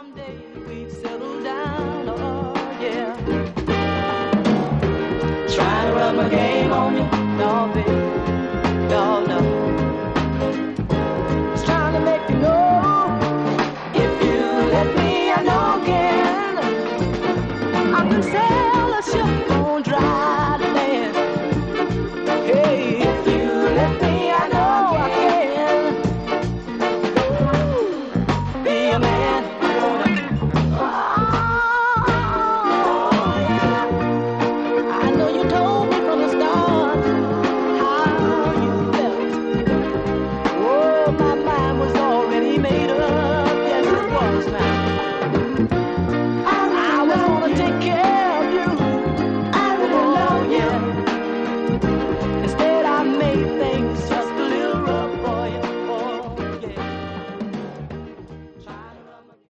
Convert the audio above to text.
someday we'd settle down, oh yeah. Trying to run my game on me, no baby, no, no. Just trying to make you know, if you let me, I know again, I can sail a ship on dry land. Hey, if you let me, I know I can. Ooh, be a man. I know you told me from the start how you felt. Oh, my mind was already made up. Yes, it was now.